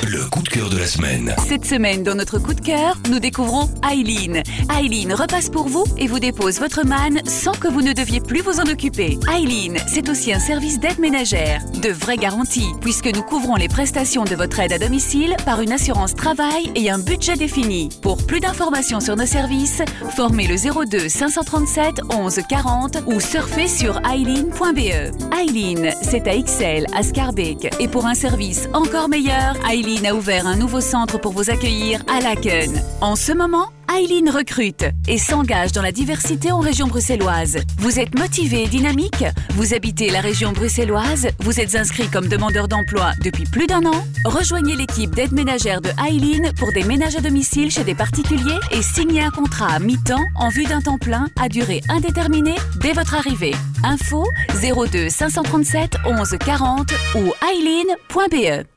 le coup de cœur de la semaine. Cette semaine, dans notre coup de cœur, nous découvrons Aileen. Aileen repasse pour vous et vous dépose votre manne sans que vous ne deviez plus vous en occuper. Aileen, c'est aussi un service d'aide ménagère. De vraies garanties, puisque nous couvrons les prestations de votre aide à domicile par une assurance travail et un budget défini. Pour plus d'informations sur nos services, formez le 02 537 11 40 ou surfez sur aileen.be. Aileen, c'est à Ixelles, à Schaerbeek. Et pour un service encore meilleur, Aileen a ouvert un nouveau centre pour vous accueillir à Laken. En ce moment, Aileen recrute et s'engage dans la diversité en région bruxelloise. Vous êtes motivé et dynamique? Vous habitez la région bruxelloise? Vous êtes inscrit comme demandeur d'emploi depuis plus d'1 an? Rejoignez l'équipe d'aide ménagère de Aileen pour des ménages à domicile chez des particuliers et signez un contrat à mi-temps en vue d'un temps plein à durée indéterminée dès votre arrivée. Info 02 537 11 40 ou aileen.be.